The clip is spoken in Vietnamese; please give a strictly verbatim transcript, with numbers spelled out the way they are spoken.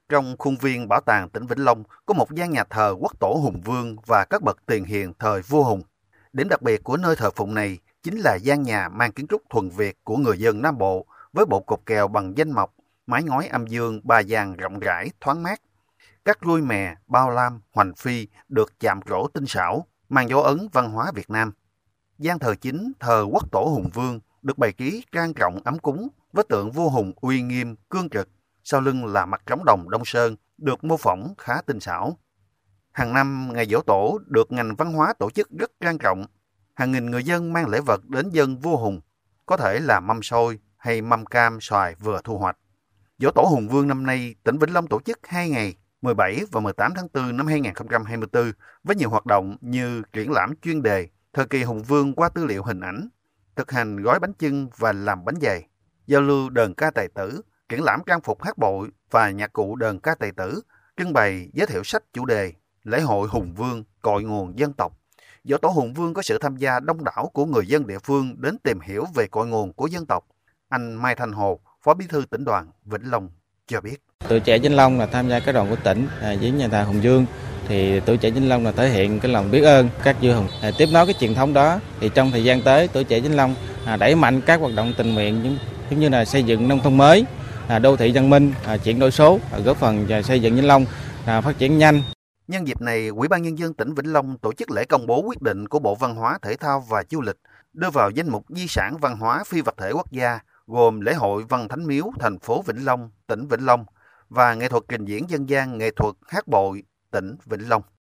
Trong khuôn viên Bảo tàng tỉnh Vĩnh Long có một gian nhà thờ Quốc tổ Hùng Vương và các bậc tiền hiền thời vua Hùng. Điểm đặc biệt của nơi thờ phụng này chính là gian nhà mang kiến trúc thuần Việt của người dân Nam Bộ với bộ cột kèo bằng danh mộc, mái ngói âm dương ba gian rộng rãi, thoáng mát. Các ruôi mè, bao lam, hoành phi được chạm trổ tinh xảo, mang dấu ấn văn hóa Việt Nam. Gian thờ chính thờ Quốc tổ Hùng Vương được bày trí trang trọng ấm cúng với tượng vua Hùng uy nghiêm, cương trực, sau lưng là mặt trống đồng Đông Sơn được mô phỏng khá tinh xảo. Hàng năm, ngày giỗ tổ được ngành văn hóa tổ chức rất trang trọng. Hàng nghìn người dân mang lễ vật đến dâng vua Hùng, có thể là mâm xôi hay mâm cam xoài vừa thu hoạch. Giỗ tổ Hùng Vương năm nay, tỉnh Vĩnh Long tổ chức hai ngày, mười bảy và mười tám tháng tư năm hai nghìn không trăm hai mươi tư, với nhiều hoạt động như triển lãm chuyên đề, thời kỳ Hùng Vương qua tư liệu hình ảnh, thực hành gói bánh chưng và làm bánh dày, giao lưu đờn ca tài tử, triển lãm trang phục hát bội và nhạc cụ đờn ca tài tử, trưng bày giới thiệu sách chủ đề, lễ hội Hùng Vương, cội nguồn dân tộc. Giỗ tổ Hùng Vương có sự tham gia đông đảo của người dân địa phương đến tìm hiểu về cội nguồn của dân tộc. Anh Mai Thanh Hồ, Phó Bí thư Tỉnh đoàn Vĩnh Long cho biết. Tuổi trẻ Vĩnh Long là tham gia cái đoàn của tỉnh à, với nhà thờ Hùng Vương, thì tuổi trẻ Vĩnh Long là thể hiện cái lòng biết ơn các vua hùng, à, tiếp nối cái truyền thống đó. Thì trong thời gian tới, tuổi trẻ Vĩnh Long à, đẩy mạnh các hoạt động tình nguyện giống, giống như là xây dựng nông thôn mới, à, đô thị văn minh, à, chuyển đổi số, à, góp phần à, xây dựng Vĩnh Long à, phát triển nhanh. Nhân dịp này, Ủy ban Nhân dân tỉnh Vĩnh Long tổ chức lễ công bố quyết định của Bộ Văn hóa, Thể thao và Du lịch đưa vào danh mục di sản văn hóa phi vật thể quốc gia, gồm lễ hội Văn Thánh Miếu thành phố Vĩnh Long, tỉnh Vĩnh Long và nghệ thuật trình diễn dân gian nghệ thuật hát bội tỉnh Vĩnh Long.